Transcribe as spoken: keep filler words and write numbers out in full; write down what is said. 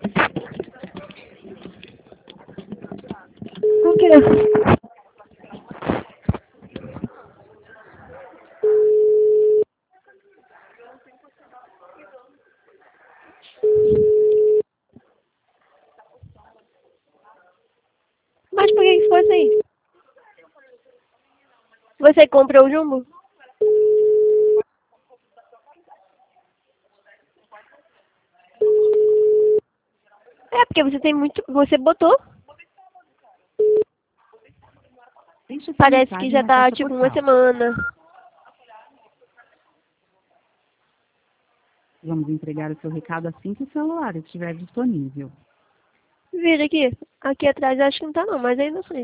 O quê? Mas por que que ficou assim? Você comprou o jumbo? É, porque você tem muito... Você botou. Deixe sua Parece que mensagem já na tá, caixa tipo, uma postal. semana. Vamos entregar o seu recado assim que o celular estiver disponível. Vira aqui. Aqui atrás acho que não tá não, mas aí não sei.